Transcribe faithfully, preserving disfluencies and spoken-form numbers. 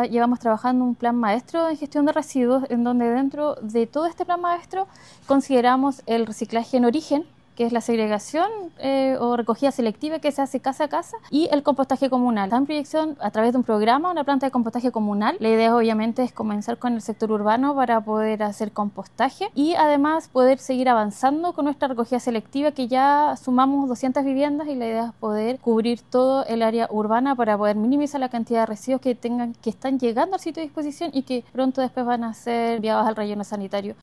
ya llevamos trabajando un plan maestro en gestión de residuos, en donde dentro de todo este plan maestro consideramos el reciclaje en origen, que es la segregación eh, o recogida selectiva que se hace casa a casa, y el compostaje comunal. Está en proyección a través de un programa, una planta de compostaje comunal. La idea obviamente es comenzar con el sector urbano para poder hacer compostaje y además poder seguir avanzando con nuestra recogida selectiva, que ya sumamos doscientas viviendas, y la idea es poder cubrir todo el área urbana para poder minimizar la cantidad de residuos que tengan, que están llegando al sitio de disposición y que pronto después van a ser enviados al relleno sanitario.